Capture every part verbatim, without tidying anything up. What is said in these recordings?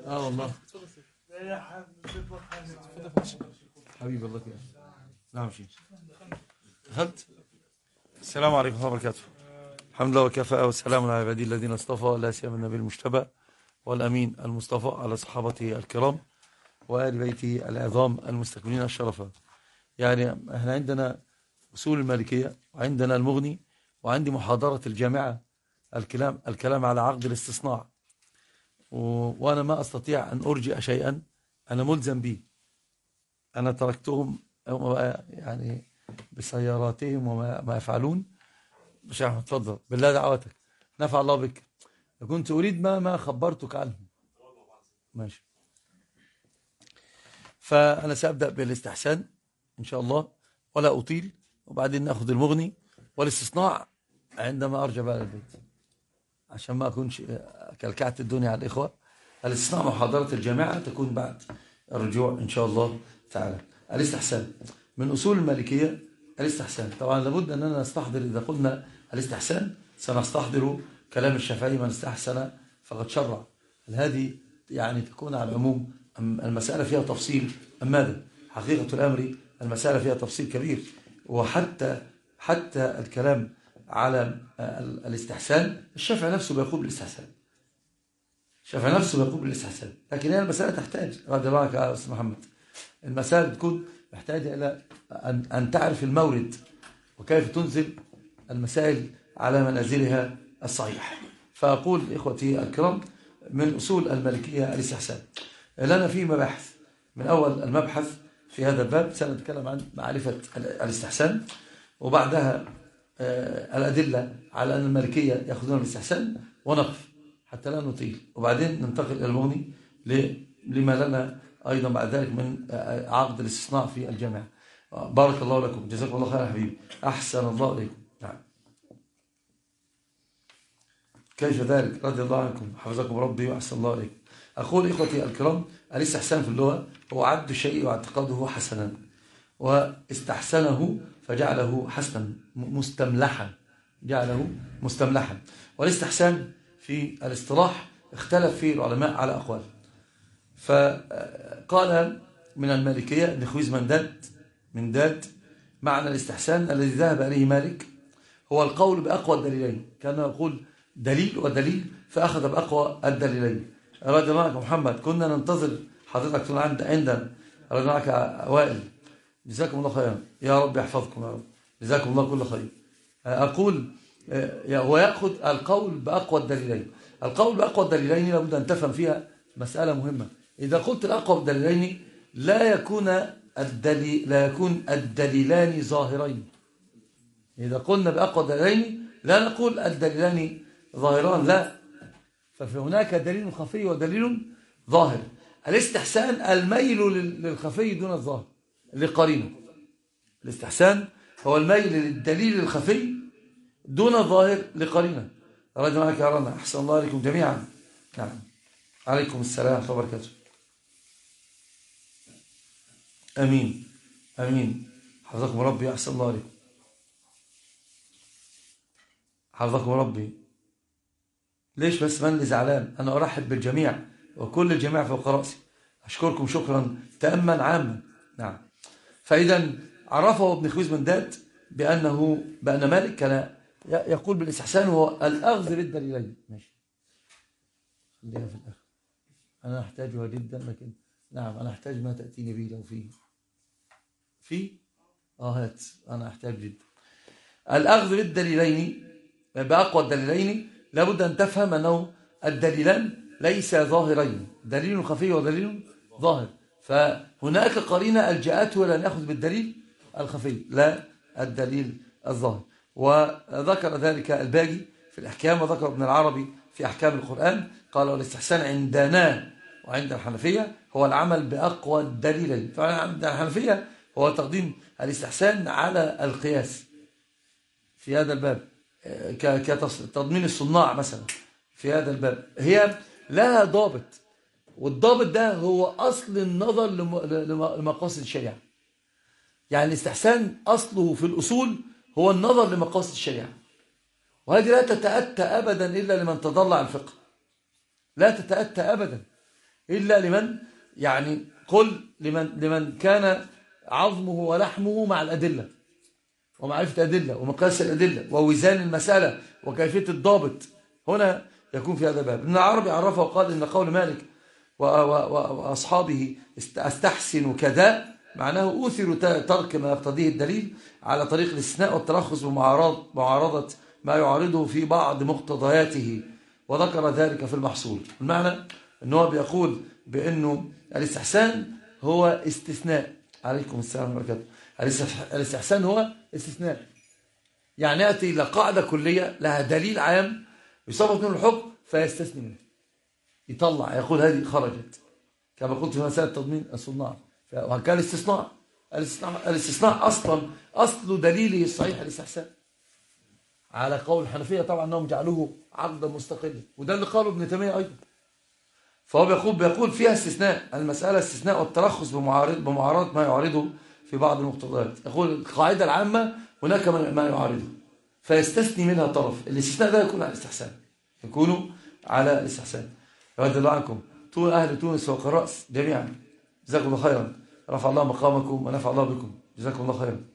اه والله. حبيبي الله كده. نعم شيخ. دخلت. السلام عليكم ورحمة الله وبركاته. الحمد لله وكفى والسلام على عبادي الذين اصطفى، لا سيما النبي المجتبى والأمين المصطفى، على صحابته الكرام وآل بيته العظام المستكملين الشرفة. يعني احنا عندنا أصول المالكية وعندنا المغني، وعندي محاضرة الجامعة الكلام الكلام على عقد الاستصناع، وأنا ما أستطيع أن أرجئ شيئا أنا ملزم به. أنا تركتهم يعني بسياراتهم وما ما يفعلون. مش عارف، اتفضل بالله دعوتك، نفع الله بك. كنت أريد ما ما خبرتك عنه. ماشي. فأنا سأبدأ بالاستحسان إن شاء الله ولا أطيل، وبعدين نأخذ المغني والاستصناع عندما أرجع بقى البيت، عشان ما أكونش كلكعت الدنيا على الإخوة. الاستصناع محاضرة الجامعة تكون بعد الرجوع إن شاء الله تعالى. الاستحسان من أصول المالكية. الاستحسان طبعا لابد أننا نستحضر، إذا قلنا الاستحسان سنستحضر كلام الشافعي: من استحسن فقد شرع. هذه يعني تكون على العموم. المسألة فيها تفصيل، أم ماذا؟ حقيقة الأمر المسألة فيها تفصيل كبير، وحتى حتى الكلام على الاستحسان الشافعي نفسه بيقول بالاستحسان. الشافعي نفسه بيقول بالاستحسان، لكن هي المسألة تحتاج، رضي الله عنك يا أستاذ محمد، المسألة بتكون محتاجة إلى أن أن تعرف المورد وكيف تنزل المسائل على منازلها الصحيح. فأقول إخوتي الكرام، من أصول المالكية الاستحسان. لنا فيه مباحث. من أول المبحث في هذا الباب سنتكلم عن معرفة الاستحسان، وبعدها الأدلة على أن المالكية يأخذون الاستحسان، ونقف حتى لا نطيل، وبعدين ننتقل إلى المغني لما لنا أيضا بعد ذلك من عقد الاستثناء في الجامعة. بارك الله لكم، جزاكم الله خيرا حبيبي، أحسن الله إليكم. نعم. كيف ذلك؟ رضي الله عنكم، حفظكم ربي وأحسن الله إليكم. أقول إخوتي الكرام، الاستحسان في اللغة هو عد الشيء واعتقاده حسنا، واستحسنه فجعله حسنا مستملحا، جعله مستملحا. والاستحسان في الاصطلاح اختلف فيه العلماء على أقوال. فقال من المالكية ابن خويز من داد من داد معنى الاستحسان الذي ذهب إليه مالك هو القول بأقوى الدليلين. كان يقول دليل ودليل فأخذ بأقوى الدليلين. رضي الله عنك محمد، كنا ننتظر حضرتك عند عندنا. رضي الله عنك وائل، جزاكم الله خيرا، يا رب يحفظكم يا رب، جزاكم الله كل خير. أقول هو يأخذ القول بأقوى الدليلين. القول بأقوى الدليلين لابد أن تفهم فيها مسألة مهمة. إذا قلت الأقوى الدليلين لا يكون الدليل لا يكون الدليلان ظاهرين. إذا قلنا بأقوى الدليلين لا نقول الدليلان ظاهران، لا، فهناك دليل خفي ودليل ظاهر. الاستحسان الميل للخفي دون الظاهر لقرينه. الاستحسان هو الميل للدليل الخفي دون الظاهر لقرينه. رضي الله عنك يا رنا، أحسن الله عليكم جميعا. نعم. عليكم السلام ورحمة الله وبركاته. أمين أمين، حفظكم ربي، أحسن الله عليكم، حفظكم ربي. ليش بس من اللي زعلان؟ أنا أرحب بالجميع وكل الجميع فوق رأسي. أشكركم شكرا تأما عاما. نعم. فإذا عرفه ابن خويز من داد بأنه بأن مالك كان يقول بالاستحسان هو الأخذ بالدليلين. ماشي، خليها في الآخر، أنا أحتاجها جدا، لكن نعم أنا أحتاج ما تأتيني به لو فيه في آه هات، أنا أحتاج جدا الأخذ بالدليلين بأقوى الدليلين. لابد أن تفهم أنه الدليلان ليس ظاهرين، دليل خفي ودليل ظاهر. فهناك قرينة ألجأته إلى أن يأخذ بالدليل الخفي لا الدليل الظاهر. وذكر ذلك الباجي في الأحكام، وذكر ابن العربي في أحكام القرآن. قال والاستحسان عندنا وعند الحنفية هو العمل بأقوى الدليلين. فعند الحنفية هو تقديم الاستحسان على القياس في هذا الباب، كتضمين الصناع مثلا في هذا الباب. هي لها ضابط، والضابط ده هو أصل النظر لمقاصد الشريعة. يعني الاستحسان أصله في الأصول هو النظر لمقاصد الشريعة، وهذه لا تتأتى أبدا إلا لمن تضلع الفقه، لا تتأتى أبدا. إلا لمن يعني قل لمن, لمن كان عظمه ولحمه مع الأدلة ومعرفة الأدلة ومقياس الأدلة ووزان المسألة وكيفية الضابط. هنا يكون في هذا الباب. ابن العربي عرفه وقال إن قول مالك وأصحابه استحسن كذا معناه أثر ترك ما يقتضيه الدليل على طريق الاستثناء والترخص بمعارضة ما يعارضه في بعض مقتضياته، وذكر ذلك في المحصول. المعنى أنه بيقول بأنه الاستحسان هو استثناء. عليكم السلام ورحمة الله وبركاته. الاستحسان هو استثناء، يعني يأتي إلى قاعدة كلية لها دليل عام يصبت منه الحكم فيستثني منه، يطلع يقول هذه خرجت، كما قلت في مسألة تضمين الصناع. وهكذا الاستثناء الاستثناء, الاستثناء أصلا أصل دليله الصحيح الاستحسان على قول الحنفية طبعا أنهم جعلوه عقدا مستقلا، وده اللي قاله ابن تيمية أيضا. فهو بيقول بيقول فيها استثناء، المسألة استثناء والترخص بمعارض بمعارضة ما يعارضه في بعض المقتضيات. يقول القاعدة العامة هناك ما يعارضه فيستثني منها طرف. الاستثناء ده يكون على الاستحسان، يكونوا على الاستحسان. رضي الله عنكم طول أهل تونس فوق الرأس جميعا، جزاكم الله خيرا، رفع الله مقامكم ونفع الله بكم، جزاكم الله خيرا.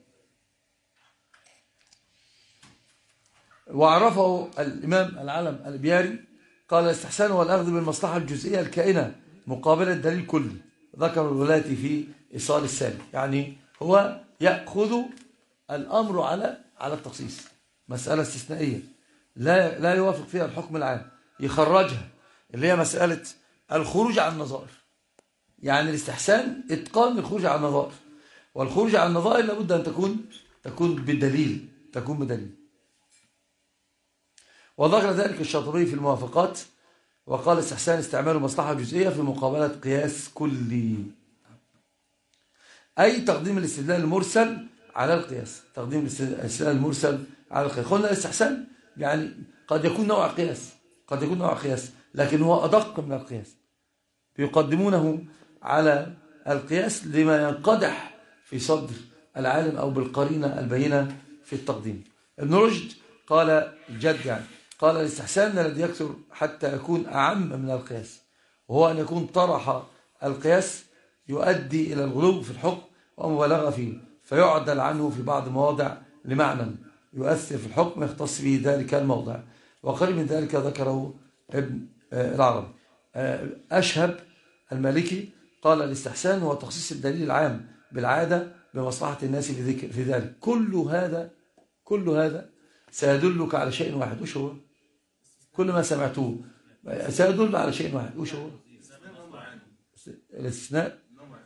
وعرفه الإمام العلم البياري قال الاستحسان هو الأخذ بالمصلحة الجزئية الكائنة مقابل الدليل كله، ذكر الولاة في إيصال السالم، يعني هو يأخذ الأمر على على التخصيص، مسألة استثنائية لا لا يوافق فيها الحكم العام، يخرجها، اللي هي مسألة الخروج عن النظائر. يعني الاستحسان اتقان الخروج عن النظائر، والخروج عن النظائر لابد أن تكون تكون بدليل تكون بدليل. وذكر ذلك الشاطبي في الموافقات وقال استحسان استعمال مصلحة جزئية في مقابلة قياس كلي، أي تقديم الاستدلال المرسل على القياس، تقديم الاستدلال المرسل على القياس. قلنا الاستحسان يعني قد يكون نوع قياس، قد يكون نوع قياس لكن هو أدق من القياس، يقدمونه على القياس لما ينقدح في صدر العالم أو بالقرينة البينة في التقديم. ابن رشد قال الجد يعني قال الاستحسان الذي يكثر حتى يكون أعم من القياس، وهو أن يكون طرح القياس يؤدي إلى الغلو في الحكم ومبالغة فيه، فيعدل عنه في بعض مواضع لمعنى يؤثر في الحكم يختص به ذلك الموضع. وقريب من ذلك ذكره ابن العربي. أشهب المالكي قال الاستحسان هو تخصيص الدليل العام بالعادة بمصلحة الناس في ذلك. كل هذا كل هذا سيدلك على شيء واحد، وش هو؟ كل ما سمعتوه سيدل على شيء واحد، وش هو؟ الاستثناء.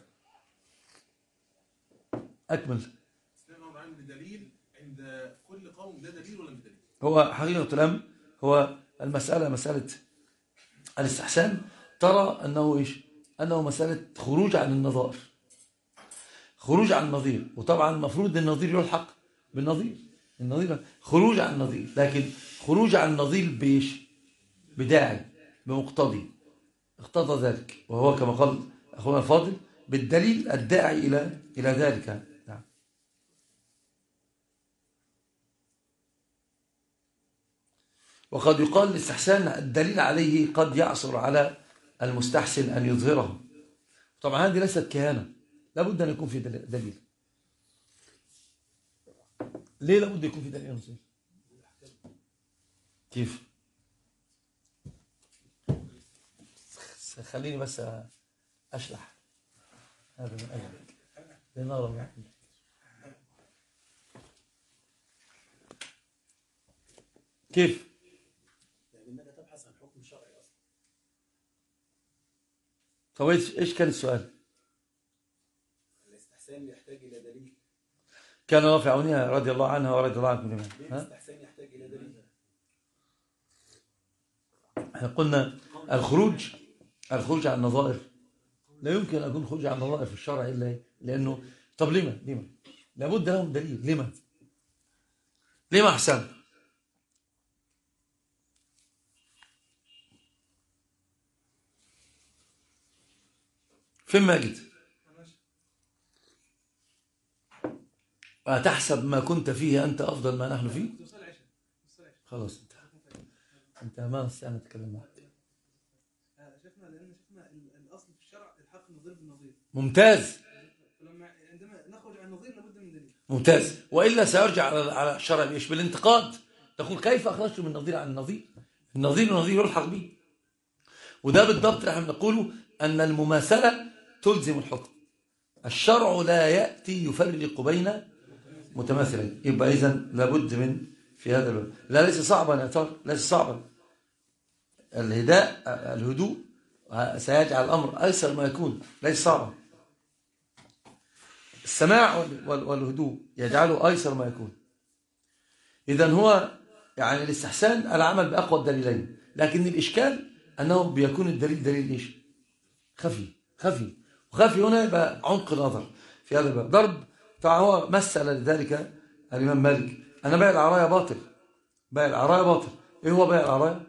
أكمل. بدليل عند كل قوم، ده دليل ولا بدليل؟ هو حقيقة الأمر هو المسألة مسألة الاستحسان، ترى أنه إيش؟ أنه مسألة خروج عن النظائر، خروج عن النظير. وطبعا المفروض النظير يلحق بالنظير، النظير خروج عن النظير، لكن خروج عن النظير بإيش؟ بداعي، بمقتضي اقتضى ذلك، وهو كما قال أخونا الفاضل بالدليل الداعي إلى إلى ذلك. نعم. وقد يقال الاستحسان الدليل عليه قد يعصر على المستحسن أن يظهره. طبعا هذه ليست كهانة، لابد أن يكون في دليل. ليه لابد يكون في دليل يا نصير؟ كيف؟ خليني بس أشلح هذا من أجلك لنرى. كيف؟ لأنك تبحث عن حكم شرعي أصلا. طب إيش كان السؤال؟ الاستحسان يحتاج إلى دليل. كان رافع عونها رضي الله عنها ورضي الله عنكم جميعا. الاستحسان يحتاج إلى دليل. احنا قلنا الخروج الخروج عن النظائر لا يمكن أن يكون خروج عن النظائر في الشرع إلا لأنه طب لما لما لابد لهم دليل. لما لما أحسن فين ماجد؟ أتحسب ما كنت فيه أنت أفضل ما نحن فيه؟ خلاص انت انت ما نستطيع نتكلم معك. شفنا لأن شفنا الاصل في الشرع الحق النظير بالنظير. ممتاز. فلما عندما نخرج عن النظير لابد من دليل. ممتاز، وإلا سيرجع على على الشرع بإيش؟ بالانتقاد. تقول كيف أخرجت من النظير عن النظير؟ النظير والنظير يلحق به. وده بالضبط نحن نقوله أن المماثلة تلزم الحكم. الشرع لا يأتي يفرق بين متماثلين. يبقى إذن لابد من في هذا الباب. لا ليس صعبا يا ترى، ليس صعبا. الهداء الهدوء سيجعل الأمر أيسر ما يكون، ليس صعبا. السماع والهدوء يجعله أيسر ما يكون. إذن هو يعني الاستحسان العمل بأقوى الدليلين، لكن الإشكال أنه بيكون الدليل دليل إيش؟ خفي خفي وخفي هنا يبقى عمق نظر في هذا الباب. ضرب فهو مثل لذلك الإمام مالك أنا بيع العرايا باطل. بيع العرايا باطل. إيه هو بيع العرايا؟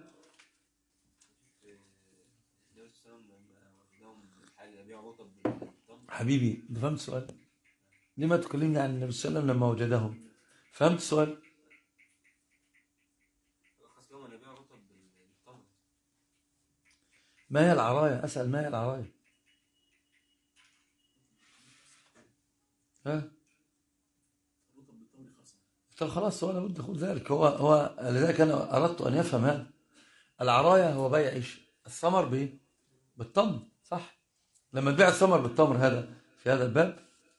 حبيبي فهمت السؤال؟ لما تكلمني عن النبي صلى الله عليه وسلم لما وجدهم؟ فهمت السؤال؟ ما هي العرايا؟ أسأل ما هي العرايا؟ ها؟ طب خلاص هو لابد يقول ذلك. هو هو لذلك أنا أردت أن يفهم هذا. العرايا هو بيع إيش؟ الثمر بإيه؟ بالتمر، صح؟ لما تبيع الثمر بالتمر هذا في هذا الباب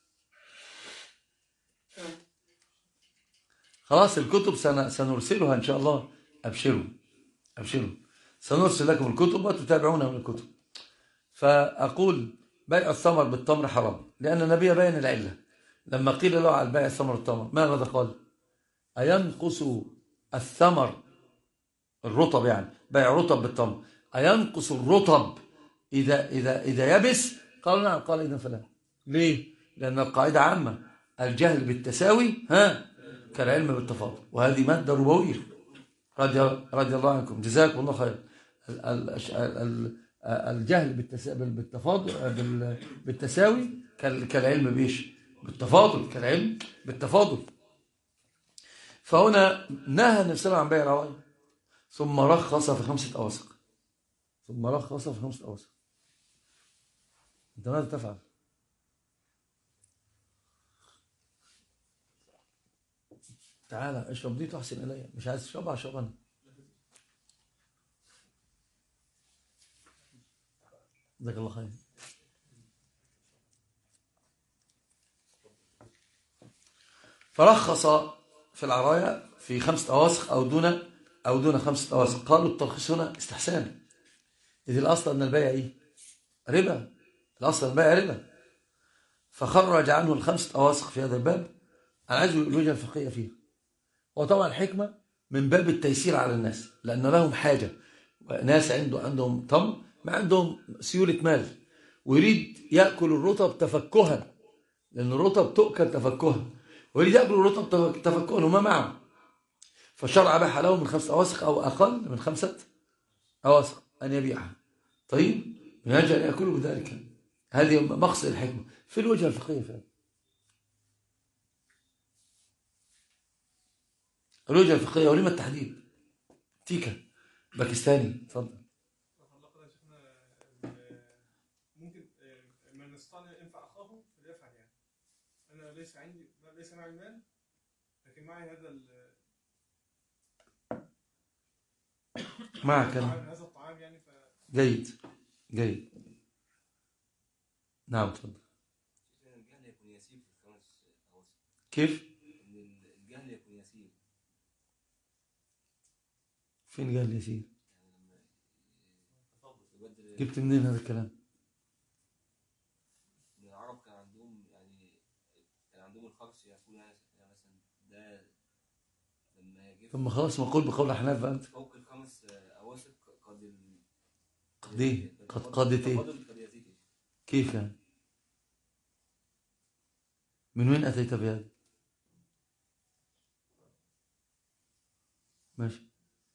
خلاص. الكتب سنرسلها إن شاء الله. أبشروا أبشروا سنرسل لكم الكتب وتتابعونها من الكتب. فأقول بيع الثمر بالتمر حرام، لأن النبي بين العلة. لما قيل له على بيع الثمر بالتمر ماذا قال؟ أينقص الثمر الرطب، يعني بيع رطب بالتمر، أينقص الرطب إذا, إذا, إذا يبس؟ قالوا نعم. قال إذا فلا. ليه؟ لأن القاعدة عامة، الجهل بالتساوي ها كالعلم بالتفاضل، وهذه مادة ربوية. رضي, رضي الله عنكم، جزاكم الله خير. الجهل بالتفاضل بالتساوي كالعلم بإيش؟ بالتفاضل، كالعلم بالتفاضل. فهنا نهى النبي صلى الله عليه وسلم عن بيع العرايا، ثم رخص في خمسة أوسق. ثم رخص في خمسة أوسق. أنت ماذا تفعل؟ تعالى اشرب دي تحسن إلي. مش عايز تشربها اشرب أنا. جزاك الله خير. فرخص في العرايا في خمسة أواسق أو دون أو دون خمسة أواسق. قالوا الترخيص هنا استحسان، إذ الأصل أن البيع إيه؟ ربا. الأصل البيع ربا. فخرج عنه الخمسة أواسق في هذا الباب. أنا عايز الوجهة الفقهية فيه. وطبعا الحكمة من باب التيسير على الناس، لأن لهم حاجة. ناس عنده عندهم طم، ما عندهم سيولة مال، ويريد يأكل الرطب تفكها، لأن الرطب تؤكل تفكها، ويريد يأكل الرطب تفكها وما معه. فشرع أباح له من خمسة أواسق أو أقل من خمسة أواسق أن يبيعها. طيب من أجل أن يأكله بذلك. هذه مقصد الحكمة في الوجهة الفقهية فعلا. الوجهة الفقهية. ولما التحديد؟ تيكا باكستاني. تفضل. ممكن من استطاع ينفع اخاه فليفعل. يعني انا ليس عندي ليس معي المال، لكن معي هذا ال معك هذا الطعام يعني. ف... جيد جيد. نعم تفضل. الجهل يكون يسير في الخمس أواسق. كيف؟ الجهل يكون يسير. فين جهل يسير؟ جبت منين هذا الكلام؟ العرب كان عندهم يعني كان عندهم الخرص يقول يعني مثلا ده لما يجي. ثم خلاص ما قول بقول احناف بقى انت. فوق الخمس اواسق قد ال... قد ايه؟ قد قدت ايه؟ كيف يعني؟ من وين اتيت بهذا؟ ماشي.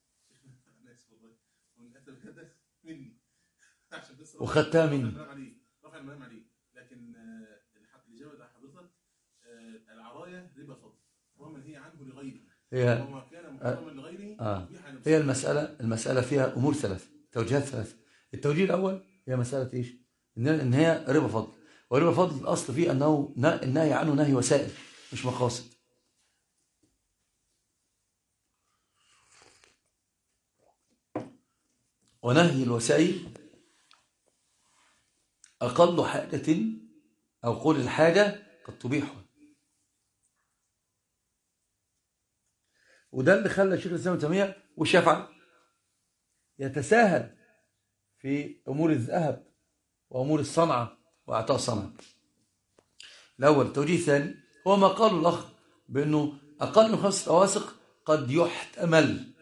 وخدتها مني. رفع الملام عليه. لكن الإجابة بتاع حضرتك العراية ربا فضل ومن هي عنه لغيره. هي وما كان محرما لغيره. آه. هي المسألة المسألة فيها أمور ثلاثة، توجيهات ثلاثة. التوجيه الأول هي مسألة إيش؟ إن إن هي ربا فضل، وربا فضل الأصل فيه أنه النهي عنه نهي وسائل مش مقاصد. ونهي الوسائل أقل حاجة أو قول الحاجة قد تبيحها. وده اللي خلى شيخ الإسلام ابن تيمية والشافعي يتساهل في أمور الذهب وأمور الصنعة وإعطاء الصنعة. الأول. التوجيه الثاني هو ما قاله الأخ بأنه أقل من خمسة أواسق قد يحتمل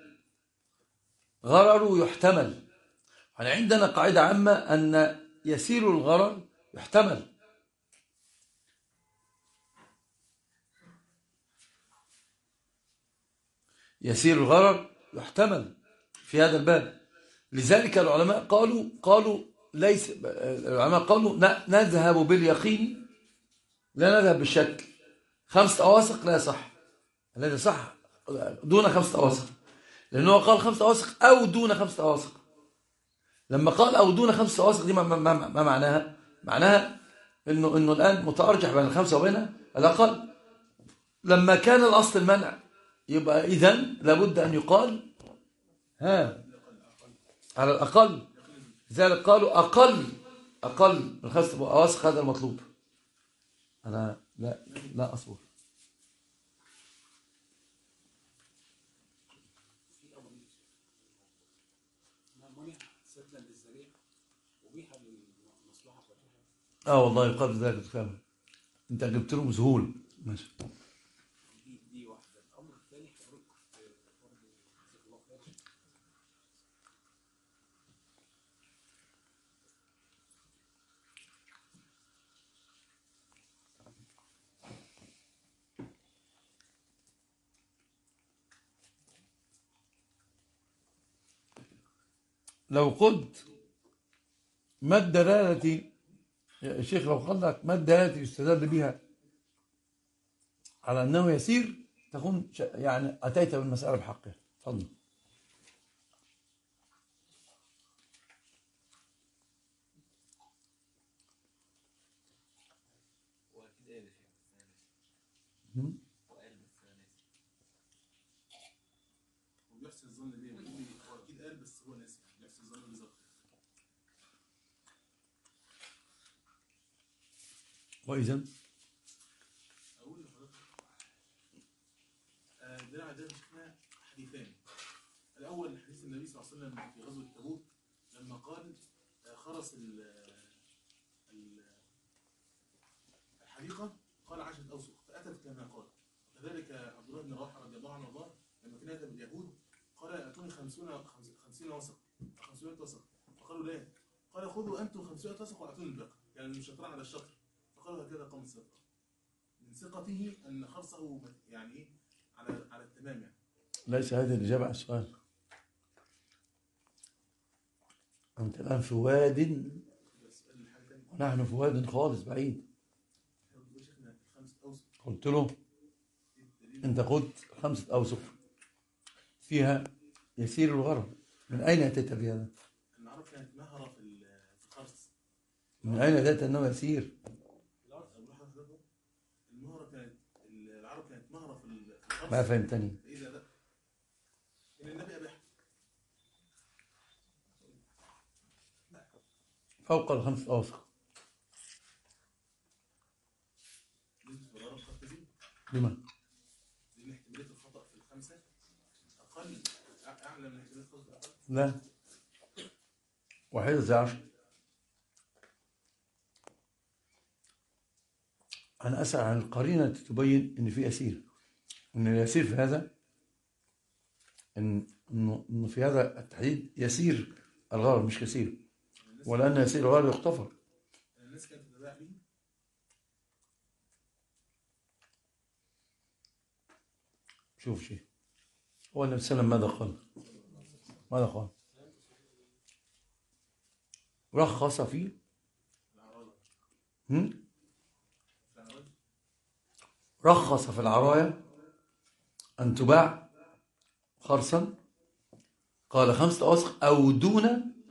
غرره، يحتمل. يعني عندنا قاعدة عامة أن يسير الغرر يحتمل. يسير الغرر يحتمل في هذا الباب. لذلك العلماء قالوا قالوا ليس العلماء قالوا نذهب باليقين لا نذهب بالشك. خمسة أواسق لا يصح، الذي صح دون خمسة أواسق، لأنه قال خمسة أواسق أو دون خمسة أواسق. لما قال أو دون خمسة أواسق دي ما, ما, ما معناها؟ معناها إنه إنه الآن متأرجح بين الخمسة وبين الأقل. لما كان الأصل المنع يبقى إذن لابد أن يقال ها على الأقل. لذلك قالوا أقل أقل من خمسة أواسق هذا المطلوب. أنا لا لا أصبر. اه والله يقال ذلك الكلام. انت جبت لهم ذهول. ماشي. دي واحده. الامر الثاني حضرتك لو قلت ما الدلالة يا شيخ، لو قال لك ما الدلالة يستدل بها على أنه يسير تكون يعني أتيت بالمسألة بحقها. تفضل. وبيحسن الظن بيه، بيقول هو اكيد قال بس هو ناسي، بيحسن الظن بالظبط. وإذا اقول لحضرتك دليل على ذلك شفنا حديثان. الاول حديث النبي صلى الله عليه وسلم في غزوه تبوك لما قال خرس الحديقه قال عشرة اوسق فاتت كما قال. كذلك عبد الله بن رواحه رضي الله عنه وارضاه لما كان يذهب اليهود قال اتوني خمسون خمسين وسق خمسمائة وسق فقالوا لا، قال خذوا انتم خمسمائة وسق واعطوني الباقي، يعني مش شطران على الشطر. فقالوا هكذا قام الصدقه من ثقته ان خرصه يعني ايه على على التمام. يعني ليس هذه الإجابة على السؤال. أنت الآن في واد ونحن في واد خالص بعيد. قلت له أنت قلت خمسة أوسق فيها يسير الغرب، من أين أتيت بهذا؟ العرب كانت مهرة في الخرص. من أين أتيت أنه يسير؟ المهرة كانت العرب كانت مهرة في الخرص. ما فهمتني. إذا ده إن النبي أباح فوق الخمس أوسق. لما؟ لأن احتمالية الخطأ في الخمسة أقل أعلى من احتمالية الخطأ في الأقل. لا، واحدة زي عشر. أنا أسأل عن القرينة تبين إن في يسير، إن اليسير في هذا إن إنه في هذا التحديد يسير الغرض مش كثير، ولأن يسير الغرض يغتفر. الناس كانت تتباع به. شوف شيء هو النبي صلى الله عليه وسلم ماذا قال؟ ماذا قال؟ رخص فيه هم؟ رخص في العرايا أن تباع خرصا، قال خمسة أوسق أو دون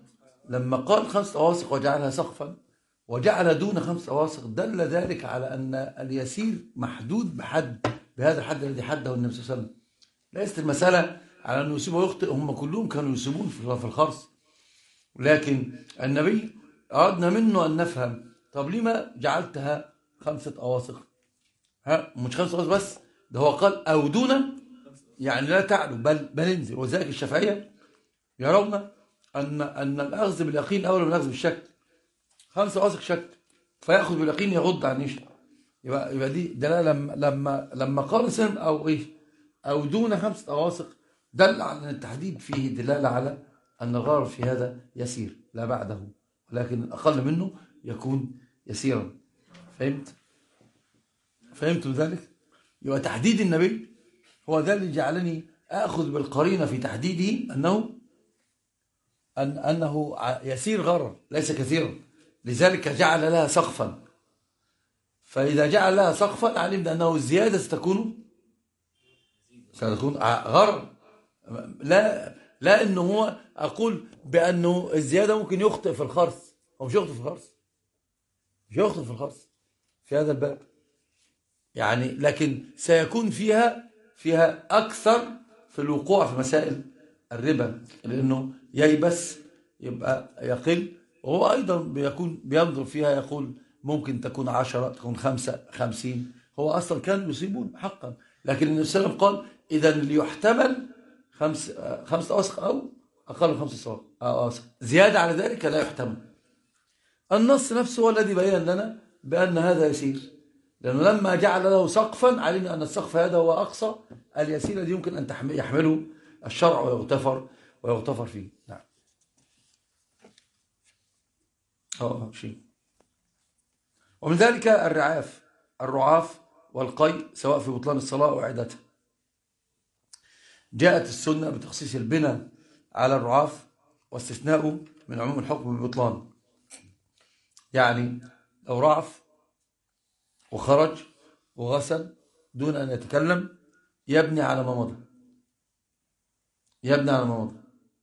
لما قال خمس أواسق وجعلها سقفا وجعل دون خمس أواسق دل ذلك على أن اليسير محدود بحد، بهذا الحد الذي حده النبي صلى الله عليه وسلم. ليست المسألة على أنه يصيب ويخطئ، هم كلهم كانوا يصيبون في الخرص، لكن النبي أردنا منه أن نفهم طب لما جعلتها خمسة أواسق؟ ها مش خمسة أواسق بس، ده هو قال أو دون، يعني لا تعلو بل بل انزل. وذلك الشافعية يرون أن أن الأخذ باليقين أولى من الأخذ بالشك. خمسة أواسق شك، فيأخذ باليقين يغض عن يشك. يبقى يبقى دي دلاله لما لما لما قال سلم أو إيه أو دون خمسة أواسق دل على أن التحديد فيه دلالة على أن الغرر في هذا يسير لا بعده، ولكن الأقل منه يكون يسيرا. فهمت؟ فهمت ذلك؟ يبقى تحديد النبي هو ذا اللي جعلني آخذ بالقرينة في تحديده أنه أن أنه يسير غرر ليس كثيرا، لذلك جعل لها سقفا. فإذا جعل لها سقفا علمنا أنه الزيادة ستكون ستكون غرر. لا لا إنه هو أقول بأنه الزيادة ممكن يخطئ في الخرص، هو مش يخطئ في الخرص، مش يخطئ في الخرص في هذا الباب يعني، لكن سيكون فيها فيها أكثر في الوقوع في مسائل الربا، لأنه ييبس يبقى يقل، وهو أيضا بيكون بينظر فيها يقول ممكن تكون عشرة تكون خمسة خمسين، هو أصلا كانوا يصيبون حقا، لكن النبي صلى الله عليه وسلم قال إذا ليحتمل خمس خمسة أوسق أو أقل من خمسة أوسق، زيادة على ذلك لا يحتمل. النص نفسه هو الذي بين لنا بأن هذا يسير، لأنه لما جعل له سقفا علمنا أن السقف هذا هو أقصى اليسير الذي يمكن أن يحمله الشرع ويغتفر ويغتفر فيه. نعم. اه شيء. ومن ذلك الرعاف الرعاف والقي سواء في بطلان الصلاة أو إعادتها. جاءت السنة بتخصيص البناء على الرعاف واستثناؤه من عموم الحكم بالبطلان. يعني لو رعف وخرج وغسل دون أن يتكلم يبني على ما مضى، يبني على ما مضى.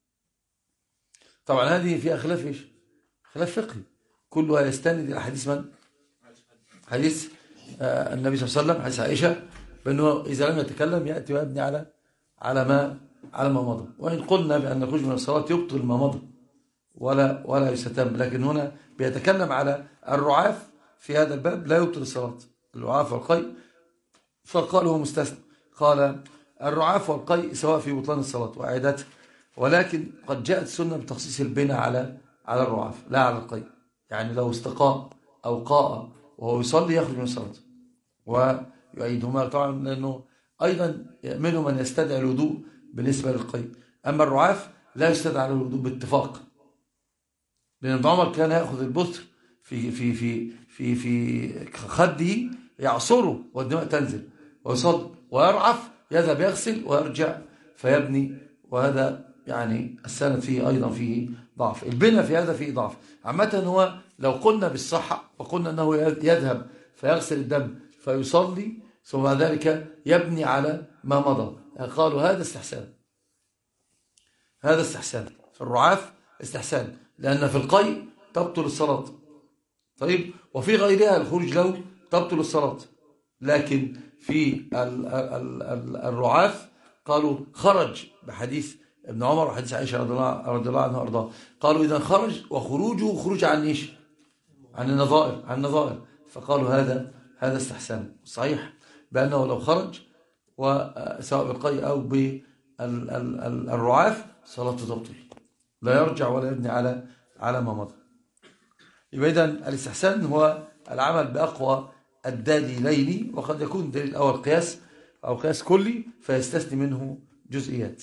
طبعا هذه فيها خلاف ايش؟ خلاف فقهي كلها يستند الى حديث من؟ حديث آه النبي صلى الله عليه وسلم، حديث عائشة بأنه إذا لم يتكلم يأتي ويبني على على ما على ما مضى. وإن قلنا بأن الخروج من الصلاة يبطل ما مضى ولا ولا يستتم، لكن هنا بيتكلم على الرعاف في هذا الباب لا يبطل الصلاة، الرعاف والقي، فقال هو مستثنى. قال الرعاف والقي سواء في بطلان الصلاة وإعادتها، ولكن قد جاءت السنة بتخصيص البناء على على الرعاف لا على القي. يعني لو استقاء أو قاء وهو يصلي يخرج من الصلاة ويعيدهما، طبعا لأنه أيضا منهم من يستدعي الوضوء بالنسبة للقي، أما الرعاف لا يستدعي الوضوء باتفاق، لأن ابن عمر كان يأخذ البثر في في في في في خده يعصره والدماء تنزل ويصد ويرعف يذهب يغسل ويرجع فيبني، وهذا يعني السند فيه أيضا فيه ضعف، البناء في هذا فيه ضعف. عامة هو لو قلنا بالصحة وقلنا أنه يذهب فيغسل الدم فيصلي ثم بعد ذلك يبني على ما مضى، قالوا هذا استحسان، هذا استحسان في الرعاف استحسان، لأن في القي تبطل الصلاة. طيب وفي غيرها الخروج له تبطل الصلاة، لكن في ال ال ال الرعاف قالوا خرج بحديث ابن عمر وحديث عائشة رضي الله عنها وارضاها، قالوا إذا خرج وخروجه خروج عن إيش؟ عن النظائر، عن النظائر، فقالوا هذا هذا استحسان. صحيح بأنه لو خرج وسواء بالقي أو بالرعاف صلاته تبطل، لا يرجع ولا يبني على على ما مضى. يبقى إذن الاستحسان هو العمل بأقوى الدليلين، وقد يكون الدليل الأول قياس أو قياس كلي فيستثني منه جزئيات.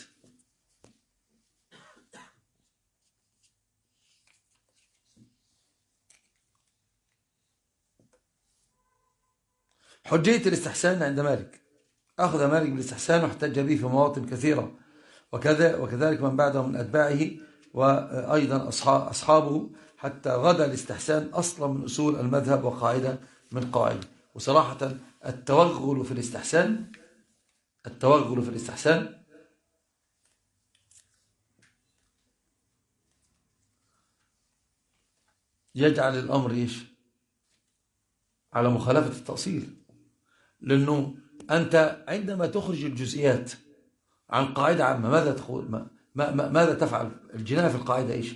حجية الاستحسان عند مالك، أخذ مالك بالاستحسان واحتج به في مواطن كثيرة، وكذا وكذلك من بعده من أتباعه وأيضا أصحابه، حتى غدا الاستحسان أصلا من أصول المذهب وقاعدة من قواعده. وصراحة التوغل في الاستحسان التوغل في الاستحسان يجعل الأمر إيش على مخالفة التأصيل. لأنه أنت عندما تخرج الجزئيات عن قاعدة عامة ماذا تقول ما ما ماذا تفعل؟ الجناية في القاعدة إيش؟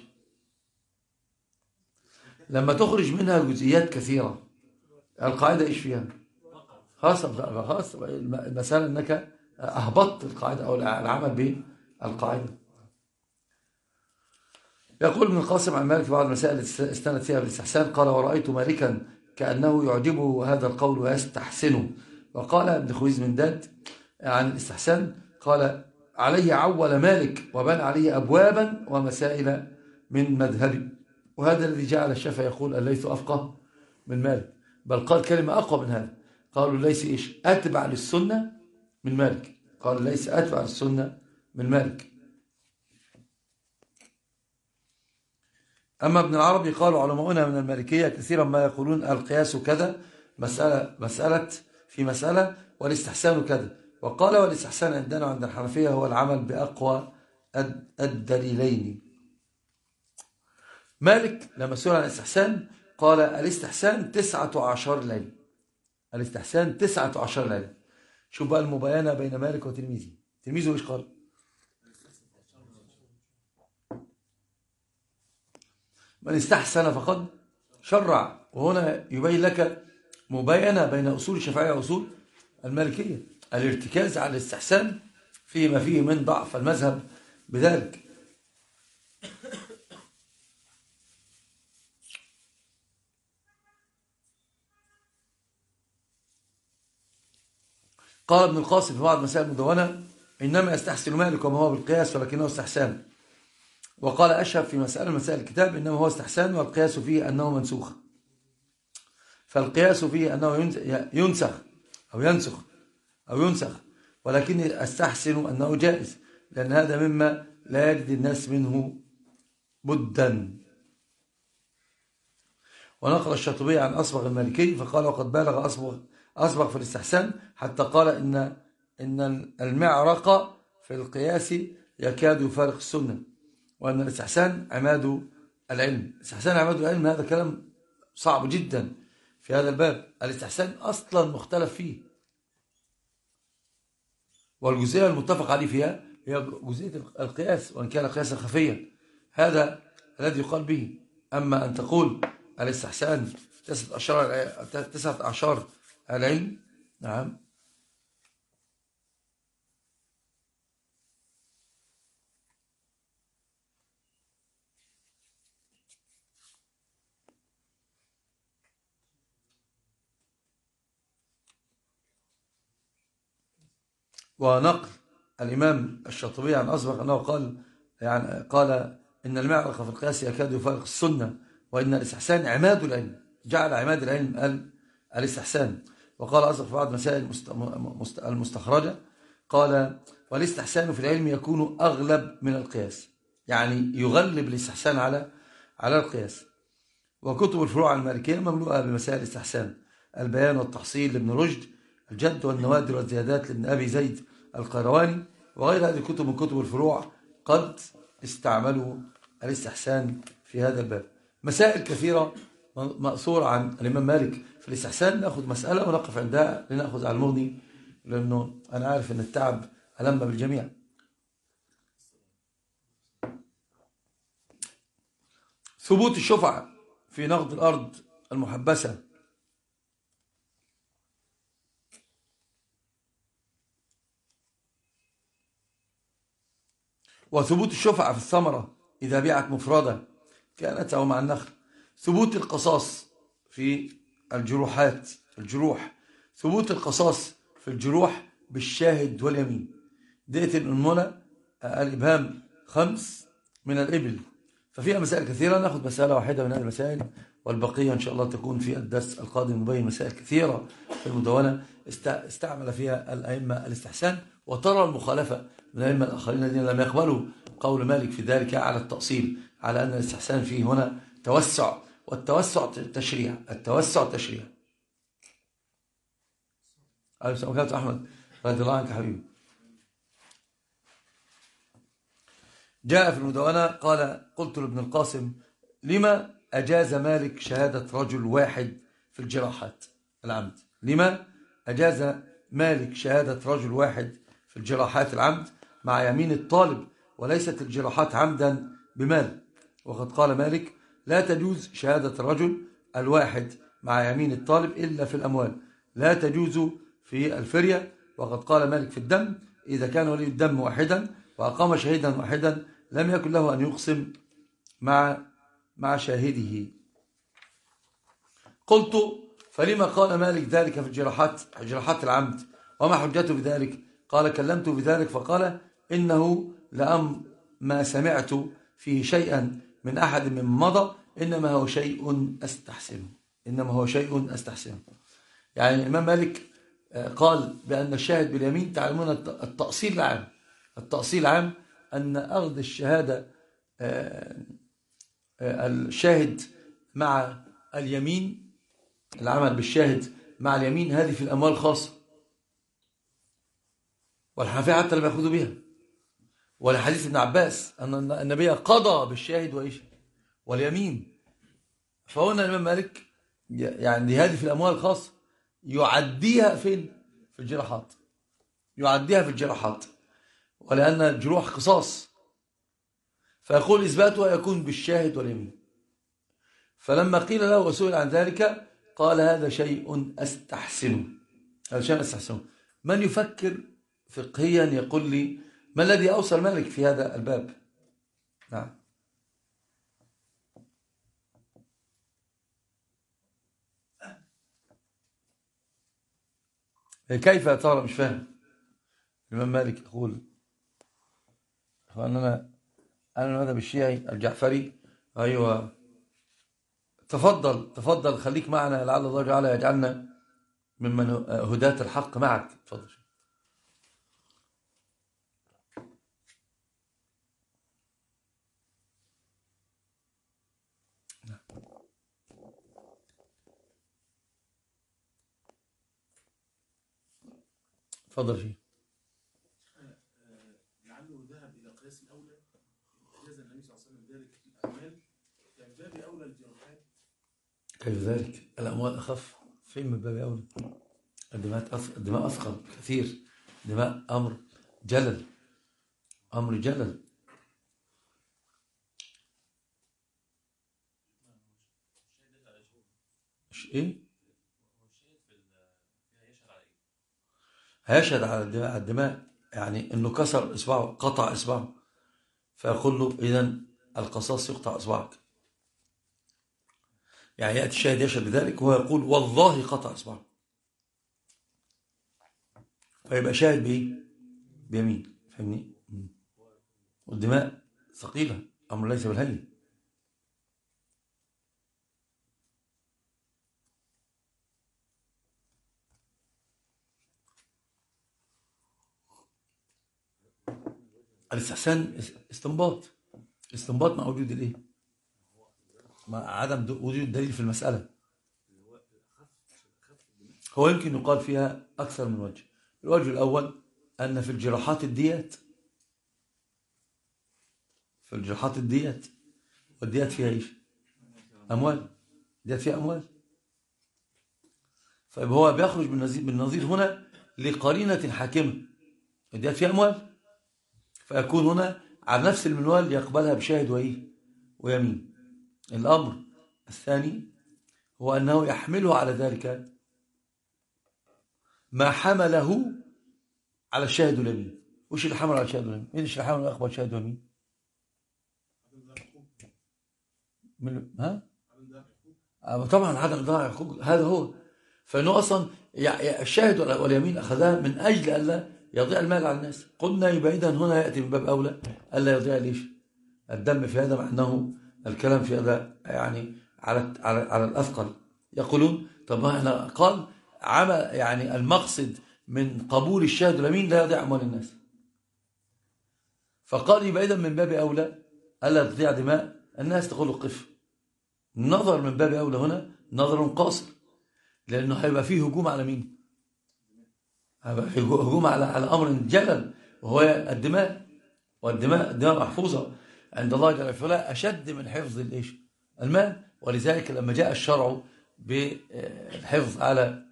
لما تخرج منها جزئيات كثيرة القاعدة إيش فيها؟ خلاص خلاص المسألة أنك أهبطت القاعدة أو العمل بالقاعدة. يقول ابن القاسم عن مالك في بعض المسائل التي استند فيها بالاستحسان قال ورأيت مالكا كأنه يعجبه هذا القول ويستحسنه. وقال ابن خويز من داد عن الاستحسان قال عليه عول مالك وبنى عليه أبوابا ومسائل من مذهبه. وهذا الذي جعل الشافعي يقول الليث أفقه من مالك، بل قال كلمة أقوى من هذا، قالوا ليس إيش أتبع للسنة من مالك، قال ليس أتبع للسنة من مالك. أما ابن العربي قالوا علماؤنا من المالكية كثيرا ما يقولون القياس كذا مسألة, مسألة في مسألة والاستحسان كذا. وقال والاستحسان عندنا عند الحنفية هو العمل بأقوى الدليلين. مالك لما سئل عن الاستحسان قال الاستحسان تسعة عشر ليلة، الاستحسان تسعة عشر ليلة. شوف بقى المباينة بين مالك وتلميذه، تلميذه ايش قال؟ من استحسن فقد شرع. وهنا يبين لك مباينة بين أصول الشافعية وأصول المالكية، الارتكاز على الاستحسان فيما فيه من ضعف المذهب بذلك. قال ابن القاسم في بعض مسائل المدونة إنما يستحسن مالك وما هو بالقياس ولكنه استحسان. وقال أشهب في مسألة مسائل الكتاب إنما هو استحسان والقياس فيه أنه منسوخ، فالقياس فيه أنه ينسخ أو ينسخ أو ينسخ، ولكن أستحسن أنه جائز لأن هذا مما لا يجد الناس منه بدا. ونقل الشاطبي عن أصبغ المالكي فقال وقد بالغ أصبغ, أصبغ في الاستحسان حتى قال إن, إن المعرق في القياس يكاد يفارق السنة، وأن الاستحسان عماد العلم. الاستحسان عماد العلم هذا كلام صعب جدا في هذا الباب. الاستحسان أصلا مختلف فيه، والجزئية المتفق عليه فيها هي جزئية القياس وإن كان قياسا خفيا، هذا الذي يقال به. أما أن تقول الاستحسان تسعة عشر تسعة عشر العلم، نعم. ونقل الإمام الشاطبي عن أصبغ أنه قال يعني قال إن المعرق في القياس يكاد يفارق السنة، وإن الاستحسان عماد العلم، جعل عماد العلم الاستحسان. وقال أصبغ في بعض مسائل المستخرجة قال والاستحسان في العلم يكون أغلب من القياس، يعني يغلب الاستحسان على على القياس. وكتب الفروع المالكية مملوءة بمسائل الاستحسان، البيان والتحصيل لابن رشد، الجد والنوادر والزيادات لابن أبي زيد القيرواني، وغير هذه الكتب من كتب الفروع قد استعملوا الاستحسان في هذا الباب. مسائل كثيرة مأثورة عن الإمام مالك في الاستحسان، نأخذ مسألة ونقف عندها لنأخذ على المغني، لأنه أنا عارف أن التعب ألم بالجميع. ثبوت الشفعة في نقد الأرض المحبسة. وثبوت الشفعة في الثمرة إذا بيعت مفردة كانت أو مع النخل. ثبوت القصاص في الجروحات الجروح ثبوت القصاص في الجروح بالشاهد واليمين. دية الأنملة الإبهام خمس من الإبل. ففيها مسائل كثيرة، نأخذ مسألة واحدة من هذه المسائل والبقية إن شاء الله تكون في الدرس القادم. نبين مسائل كثيرة في المدونة استعمل فيها الأئمة الاستحسان، وترى المخالفة من الأئمة الآخرين الذين لم يقبلوا قول مالك في ذلك على التأصيل، على أن الاستحسان فيه هنا توسع، والتوسع تشريع، التوسع تشريع. أهلا وسهلا أحمد رضي الله عنك حبيبي. جاء في المدونة قال قلت لابن القاسم لما أجاز مالك شهادة رجل واحد في الجراحات العمد؟ لما أجاز مالك شهادة رجل واحد في الجراحات العمد مع يمين الطالب وليست الجراحات عمدا بمال؟ وقد قال مالك لا تجوز شهادة الرجل الواحد مع يمين الطالب إلا في الأموال، لا تجوز في الفرية. وقد قال مالك في الدم إذا كان ولي الدم واحدا وأقام شهيدا واحدا لم يكن له أن يقسم مع مع شاهده. قلت فلما قال مالك ذلك في الجراحات جراحات العمد وما حجته بذلك؟ قال كلمت بذلك فقال إنه لأم ما سمعت فيه شيئا من أحد من مضى إنما هو شيء أستحسنه إنما هو شيء أستحسنه يعني الإمام مالك قال بأن الشاهد باليمين، تعلمون التأصيل العام التأصيل العام أن أخذ الشهادة الشاهد مع اليمين، العمل بالشاهد مع اليمين هذه في الأموال الخاصة، والحنفية حتى لم يأخذوا بها، ولحديث ابن عباس أن النبي قضى بالشاهد وإيش واليمين. فهنا الإمام مالك يعني هذه في الأموال الخاصة يعديها فين؟ في الجراحات، يعديها في الجراحات، ولأن الجروح قصاص، فيقول إثباتها يكون بالشاهد واليمين. فلما قيل له وسئل عن ذلك قال هذا شيء أستحسنه هذا شيء أستحسنه. من يفكر فقهيا يقول لي ما الذي أوصل مالك في هذا الباب؟ نعم. كيف يا ترى؟ مش فاهم. الإمام مالك يقول أنا أنا المذهب الشيعي الجعفري. أيوة تفضل تفضل خليك معنا لعل الله تعالى يجعلنا ممن هداة الحق معك. تفضل. تفضل فيه. لعله ذهب الى قياس الاولى، اجاز النبي صلى الله عليه وسلم ذلك في الاعمال، كان باب اولى الجراحات. كيف ذلك؟ الاموال اخف. فين من باب اولى؟ الدماء الدماء اثقل كثير. دماء امر جلل، امر جلل. ايه؟ هيشهد على الدماء يعني انه كسر اصبعه، قطع اصبعه، فيقول له اذن القصاص يقطع اصبعك. يعني ياتي الشاهد يشهد بذلك وهو يقول والله قطع اصبعه، فيبقى شاهد بايه؟ بيمين. فاهمني؟ والدماء ثقيله، امر ليس بالهين. الاستحسان استنباط استنباط مع وجود الايه؟ مع عدم وجود دليل في المسألة. هو يمكن يقال فيها أكثر من وجه. الوجه الأول أن في الجراحات الديات في الجراحات الديات والديات فيها إيش؟ أموال. الديات فيها أموال، فهو بيخرج بالنظير هنا لقرينة حاكمة. الديات فيها أموال، فيكون هنا على نفس المنوال يقبلها بشاهد وإيه؟ ويمين. الأمر الثاني هو أنه يحمله على ذلك ما حمله على الشاهد واليمين. وش اللي حمل على الشاهد واليمين؟ إيش اللي حمل أقبل شاهد واليمين؟ ها؟ طبعا عدم ضاع حقوق، هذا هو. فإنه أصلا الشاهد واليمين أخذها من أجل ألا يضيع المال على الناس. قلنا يبقى إذن هنا يأتي من باب أولى ألا يضيع ليش الدم في هذا، مع أنه الكلام في هذا يعني على على على الأثقل. يقولون طب احنا قال عمل يعني المقصد من قبول الشاهد واليمين لا يضيع أموال الناس، فقال يبقى إذن من باب أولى ألا تضيع دماء الناس. تقول قف. النظر من باب أولى هنا نظر قاصر، لأنه هيبقى فيه هجوم على مين؟ هجوم على على أمر جلل وهو الدماء. والدماء الدماء محفوظة عند الله جل وعلا أشد من حفظ الإيش؟ المال. ولذلك لما جاء الشرع بالحفظ على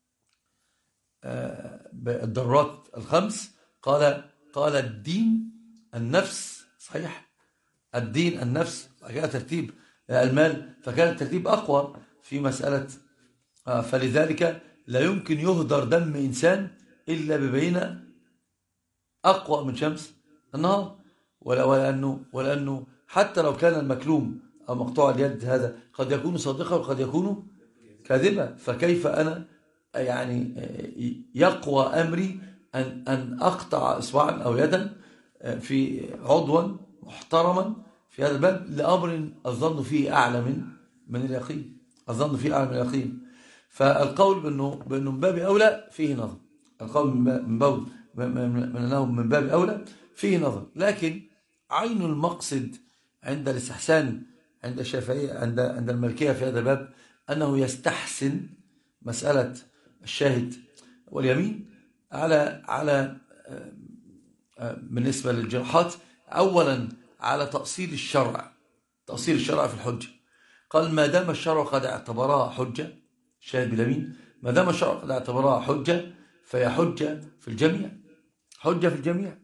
الضرورات الخمس قال قال الدين النفس، صحيح، الدين النفس، فكان ترتيب المال، فكان الترتيب أقوى في مسألة. فلذلك لا يمكن يهدر دم إنسان إلا ببينة أقوى من شمس النهار، ولأنه, ولأنه حتى لو كان المكلوم أو مقطوع اليد هذا قد يكون صادقا وقد يكون كاذبا، فكيف أنا يعني يقوى أمري أن, أن أقطع إصبعا أو يدا في عضوا محترما في هذا الباب لأمر الظن فيه أعلى من من اليقين، الظن فيه أعلى من اليقين. فالقول بأنه, بأنه من باب أولى فيه نظر، القول من باب من أنه من باب أولى فيه نظر، لكن عين المقصد عند الاستحسان عند الشافعية عند عند المالكية في هذا الباب أنه يستحسن مسألة الشاهد واليمين على على بالنسبة للجراحات، أولا على تأصيل الشرع، تأصيل الشرع في الحجة. قال ما دام الشرع قد اعتبرها حجة، الشاهد باليمين ما دام الشرع قد اعتبرها حجة فهي حجة في الجميع، حجة في الجميع.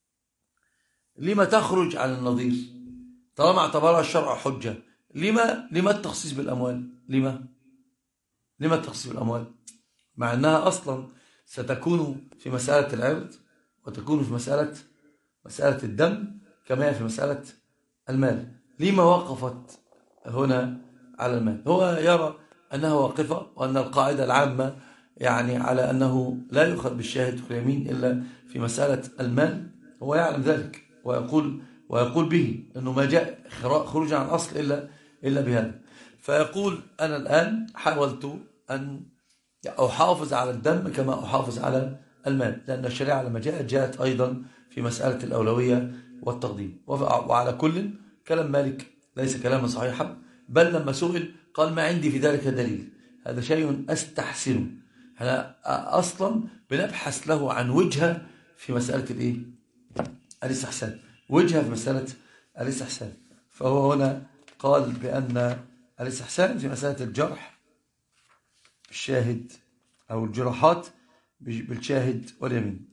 لما تخرج عن النظير طالما اعتبرها الشرع حجة؟ لما لما التخصيص بالأموال؟ لما لما التخصيص بالأموال مع أنها أصلا ستكون في مسألة العرض وتكون في مسألة مسألة الدم كما هي في مسألة المال؟ لما وقفت هنا على المال؟ هو يرى أنها واقفة وأن القاعدة العامة يعني على أنه لا يؤخذ بالشاهد واليمين إلا في مسألة المال، هو يعلم ذلك ويقول ويقول به أنه ما جاء خروجا عن الأصل إلا إلا بهذا. فيقول أنا الآن حاولت أن أحافظ على الدم كما أحافظ على المال، لأن الشريعة لما جاءت جاءت أيضا في مسألة الأولوية والتقديم. وعلى كل كلام مالك ليس كلاما صحيحا، بل لما سئل قال ما عندي في ذلك دليل، هذا شيء أستحسنه. احنا أصلا بنبحث له عن وجهة في مسألة الإيه؟ الاستحسان، وجهة في مسألة الاستحسان. فهو هنا قال بأن الاستحسان في مسألة الجرح الشاهد أو الجراحات بالشاهد واليمين.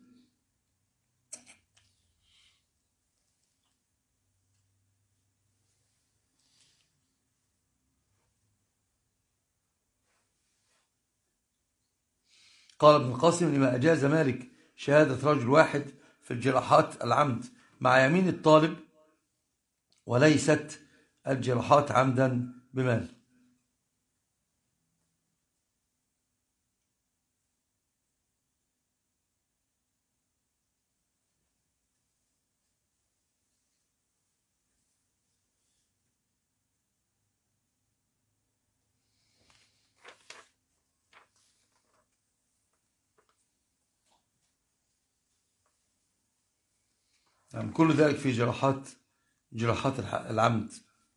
قال ابن القاسم لما أجاز مالك شهادة رجل واحد في الجراحات العمد مع يمين الطالب وليست الجراحات عمدا بمال. يعني كل ذلك في جراحات جراحات العمد.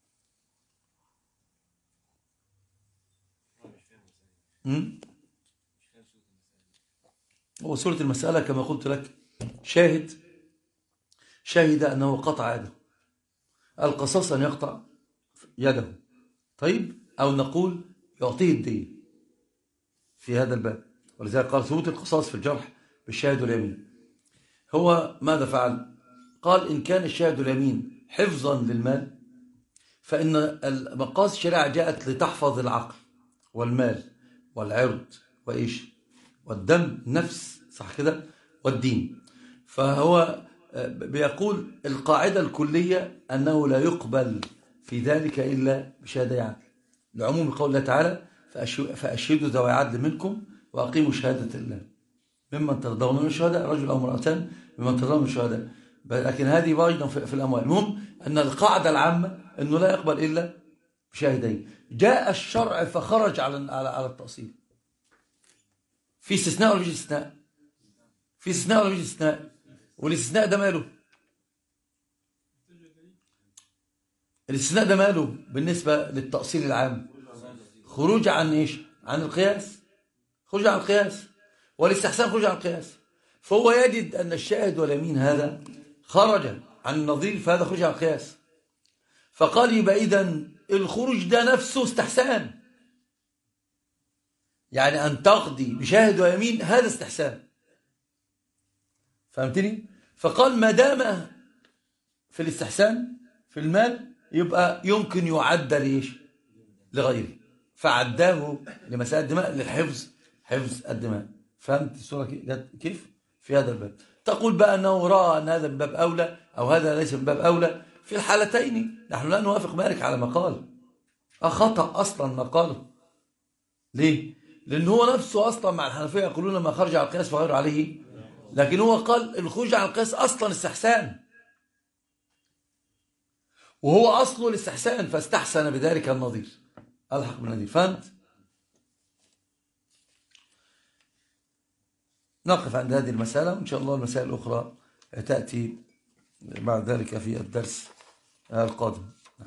هو سورة المسألة كما قلت لك شاهد شاهد أنه قطع يده، القصاص أن يقطع يده، طيب، أو نقول يعطيه الدية في هذا الباب. ولذلك قال ثبوت القصاص في الجرح بالشاهد واليمين. هو ماذا فعل؟ قال إن كان الشاهد واليمين حفظا للمال فإن المقاصد الشريعة جاءت لتحفظ العقل والمال والعرض وإيش والدم نفس، صح كده، والدين. فهو بيقول القاعدة الكلية أنه لا يقبل في ذلك إلا بشهادة عدل، لعموم قول الله تعالى فأشهدوا ذوي عدل منكم وأقيموا شهادة الله ممن ترضون من الشهداء، رجل أو امرأتان ممن ترضون من الشهداء. لكن هذه أيضا في الأموال. المهم أن القاعدة العامة أنه لا يقبل إلا بشاهدين. جاء الشرع فخرج على على التأصيل. في استثناء ولا مش استثناء؟ في استثناء ولا مش استثناء؟ والاستثناء ده ماله؟ الاستثناء ده ماله بالنسبة للتأصيل العام؟ خروج عن إيش؟ عن القياس، خروج عن القياس، والاستحسان خروج عن القياس. فهو يجد أن الشاهد واليمين هذا خرج عن النظير، فهذا خرج عن القياس. فقال يبقى إذن الخروج ده نفسه استحسان، يعني أن تقضي بشاهد ويمين هذا استحسان، فهمتني؟ فقال ما دام في الاستحسان في المال يبقى يمكن يعد ليش لغيره، فعداه لمسائل الدماء للحفظ، حفظ الدماء. فهمت الصورة كيف في هذا الباب؟ تقول بقى أنه رأى أن هذا من باب أولى أو هذا ليس من باب أولى. في الحالتين نحن لا نوافق مالك على ما قال، أخطأ أصلا ما قاله. ليه؟ لأن هو نفسه أصلا مع الحنفية يقولون ما خرج على القياس فغير عليه، لكن هو قال الخروج على القياس أصلا استحسان، وهو أصله الاستحسان، فاستحسن بذلك النظير، ألحق بالنظير. فهمت؟ نقف عند هذه المسألة، وإن شاء الله المسائل الأخرى تأتي بعد ذلك في الدرس القادم.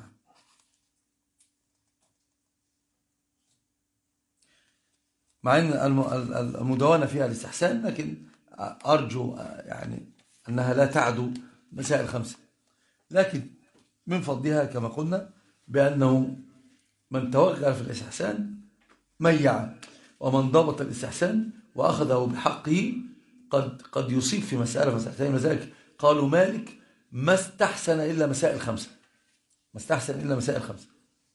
مع أن المدونة فيها الاستحسان، لكن أرجو يعني أنها لا تعدو مسائل خمسة، لكن من فضلها كما قلنا بأنه من توغل في الاستحسان ميع، ومن ضبط الاستحسان وأخذه بحقه قد قد يصيب في مسألة مسألتين. وذلك قالوا مالك ما استحسن إلا مسائل خمسة، ما استحسن إلا مسائل خمسة.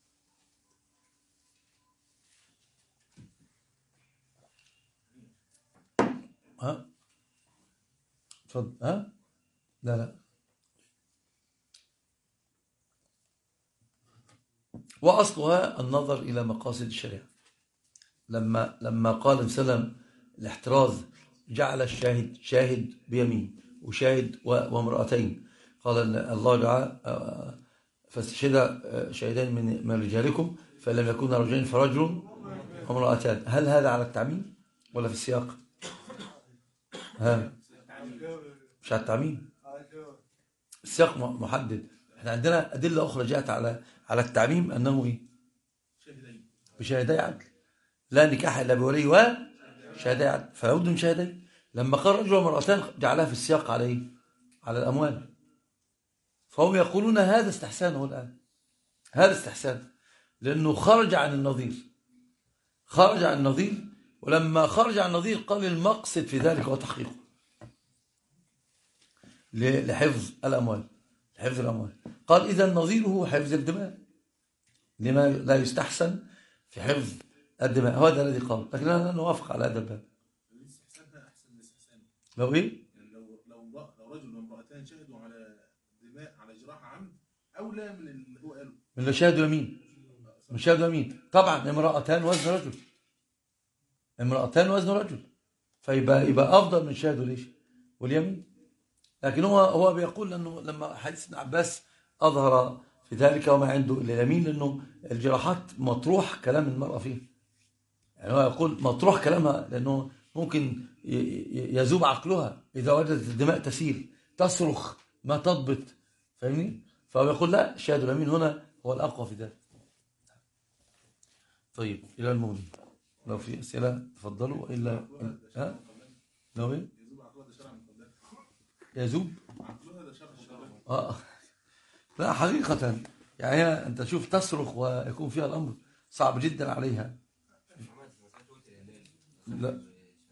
ها تفضل. ها لا لا وأصلها النظر إلى مقاصد الشريعة. لما لما قال سلم الاحتراز جعل الشاهد شاهد بيمين وشاهد وامرأتين، قال الله جعل فاستشهد شاهدين من من رجالكم فلم يكن رجلين فرجل وامرأتان. هل هذا على التعميم ولا في السياق؟ ها مش على التعميم، السياق محدد. احنا عندنا أدلة أخرى جاءت على على التعميم أنه إيه؟ بشاهدي عدل، لا نكاح إلا بولي وشاهدي عدل، فلا بد من شاهدين. لما قال رجل ومرأتان جعلها في السياق على إيه؟ على الأموال. فهم يقولون هذا استحسان، هو الآن هذا استحسان لأنه خرج عن النظير، خرج عن النظير. ولما خرج عن النظير قال المقصد في ذلك هو تحقيقه لحفظ الأموال، لحفظ الأموال. قال إذا نظيره حفظ الدماء، لما لا يستحسن في حفظ الدماء، هذا الذي قال. لكن لا نوافق على هذا الباب. لو إيه؟ لو لو لو رجل وامرأتان شهدوا على دماء على جراح عمد أولى من اللي هو قاله، من اللي شاهدوا يمين، من شاهدوا يمين. طبعا امرأتان وزن رجل، امرأتان وزن رجل، فيبقى يبقى أفضل من شاهدوا ليش واليمين. لكن هو هو بيقول أنه لما حديث ابن عباس أظهر في ذلك وما عنده إلا اليمين، لأنه الجراحات مطروح كلام المرأة فيه، يعني هو يقول مطروح كلامها لأنه ممكن يذوب عقلها إذا وجدت الدماء تسيل تصرخ ما تضبط، فاهمني؟ فهو يقول لا، شاهد اليمين هنا هو الأقوى في ذلك. طيب إلى المغني، لو في أسئلة تفضلوا، وإلا ها لو إيه يذوب آه. لا حقيقة يعني أنت شوف تصرخ ويكون فيها الأمر صعب جدا عليها. لا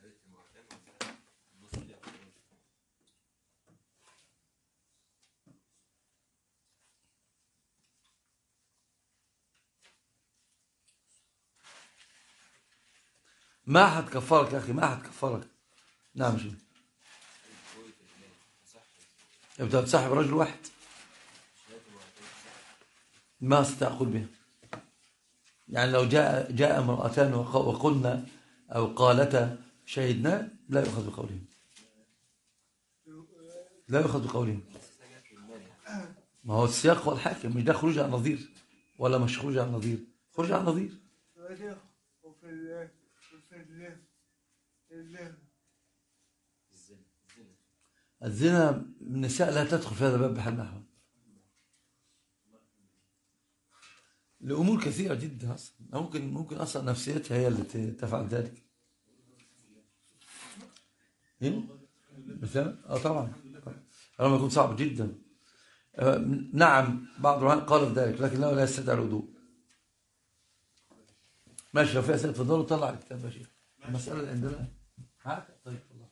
ما أحد كفرك يا أخي، ما أحد كفرك. نعم شو يبدأ تصاحب رجل واحد ما ستأخذ به. يعني لو جاء جاء امرأتان وقلنا أو قالتا شهدنا لا يؤخذ بقولهم، لا يؤخذ بقولهم. ما هو السياق هو الحاكم، مش ده خروج عن نظير ولا مش خروج عن نظير، خروج عن نظير. الزنا النساء لا تدخل في هذا الباب بحال من الأحوال لأمور كثيرة جدا. أصلا ممكن ممكن أصلا نفسيتها هي اللي تفعل ذلك. إيه؟ مثلا اه طبعا لما يكون صعب جدا. آه، نعم بعض العلماء قالوا بذلك لكنه لا يستدعي الوضوء. ماشي، لو في أسئلة تفضلوا طلع الكتاب يا شيخ. المسألة اللي عندنا هات طيب والله.